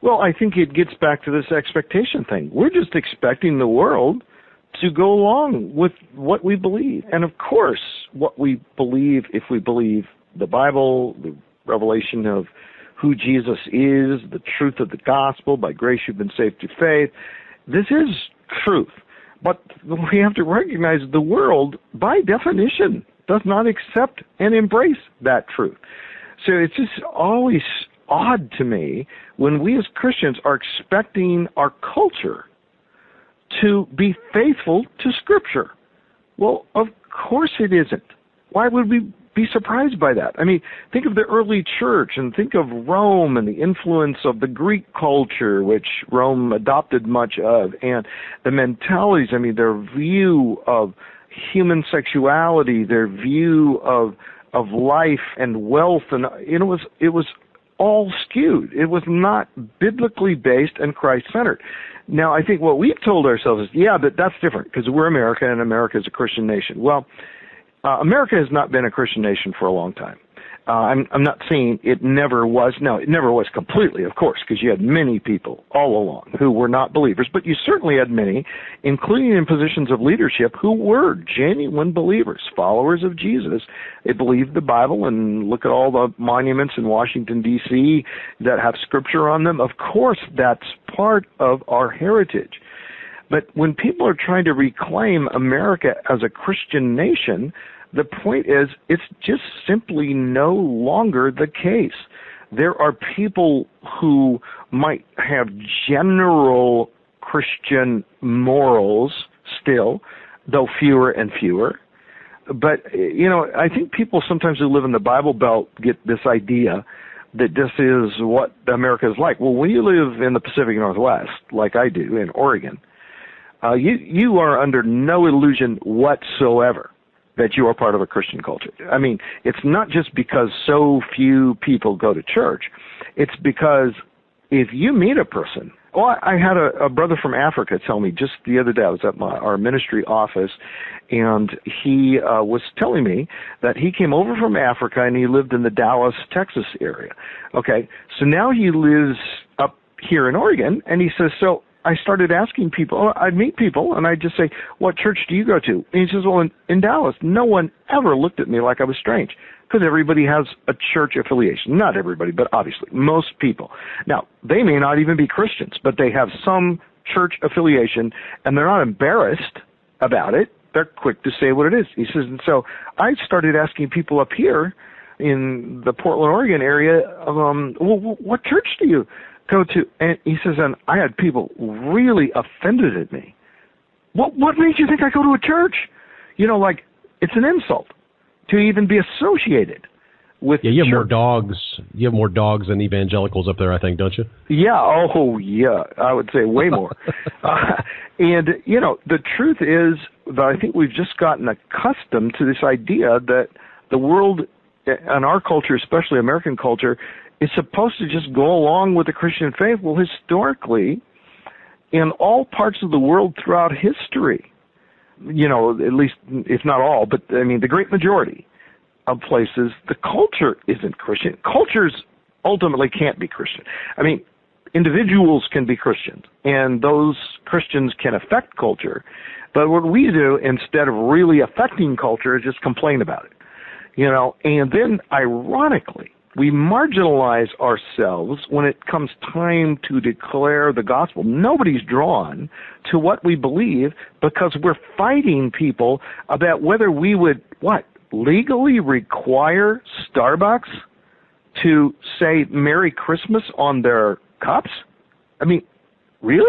Well, I think it gets back to this expectation thing. We're just expecting the world to go along with what we believe. And of course, what we believe, if we believe the Bible, the revelation of who Jesus is, the truth of the gospel, by grace you've been saved through faith, this is truth. But we have to recognize the world, by definition, does not accept and embrace that truth. So it's just always odd to me when we as Christians are expecting our culture to be faithful to Scripture. Well, of course it isn't. Why would we be surprised by that? I mean, think of the early church and think of Rome and the influence of the Greek culture, which Rome adopted much of, and the mentalities, I mean, their view of human sexuality, their view of life and wealth, and it was all skewed. It was not biblically based and Christ-centered. Now, I think what we've told ourselves is, yeah, but that's different because we're America and America is a Christian nation. Well, America has not been a Christian nation for a long time. I'm not saying it never was. No, it never was completely, of course, because you had many people all along who were not believers, but you certainly had many, including in positions of leadership, who were genuine believers, followers of Jesus. They believed the Bible, and look at all the monuments in Washington, D.C. that have Scripture on them. Of course, that's part of our heritage. But when people are trying to reclaim America as a Christian nation, the point is, it's just simply no longer the case. There are people who might have general Christian morals still, though fewer and fewer. But, you know, I think people sometimes who live in the Bible Belt get this idea that this is what America is like. Well, when you live in the Pacific Northwest, like I do in Oregon, you are under no illusion whatsoever that you are part of a Christian culture. I mean, it's not just because so few people go to church. It's because if you meet a person, I had a brother from Africa tell me just the other day, I was at our ministry office, and he was telling me that he came over from Africa and he lived in the Dallas, Texas area. Okay, so now he lives up here in Oregon, and he says, so I started asking people, I'd meet people, and I'd just say, what church do you go to? And he says, well, in Dallas, no one ever looked at me like I was strange, because everybody has a church affiliation. Not everybody, but obviously, most people. Now, they may not even be Christians, but they have some church affiliation, and they're not embarrassed about it. They're quick to say what it is. He says, and so I started asking people up here in the Portland, Oregon area, well, what church do you go to? And he says, and I had people really offended at me. What made you think I go to a church? You know, like, it's an insult to even be associated with you have church. more dogs. You have more dogs than evangelicals up there, I think, don't you? Yeah, yeah, I would say way more. And, you know, the truth is that I think we've just gotten accustomed to this idea that the world and our culture, especially American culture, is supposed to just go along with the Christian faith. Well, historically, in all parts of the world throughout history, you know, at least, if not all, but I mean, the great majority of places, the culture isn't Christian. Cultures ultimately can't be Christian. I mean, individuals can be Christians, and those Christians can affect culture. But what we do, instead of really affecting culture, is just complain about it. You know, and then, ironically, we marginalize ourselves when it comes time to declare the gospel. Nobody's drawn to what we believe because we're fighting people about whether we would, legally require Starbucks to say Merry Christmas on their cups? I mean, really?